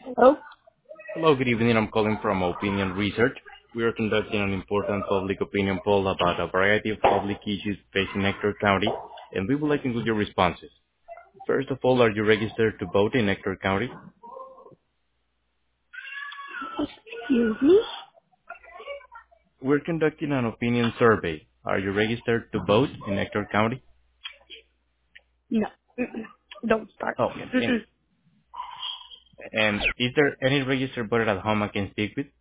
Oh, Hello, good evening. I'm calling from Opinion Research. We are conducting an important public opinion poll about a variety of public issues facing Nectar County, and we would like to include your responses. First of all, are you registered to vote in Nectar County? excuse me? We're conducting an opinion survey. Are you registered to vote in Nectar County? No. Mm-mm. Don't start. Okay. And Mm-mm. and is there any registered voter at home I can speak with?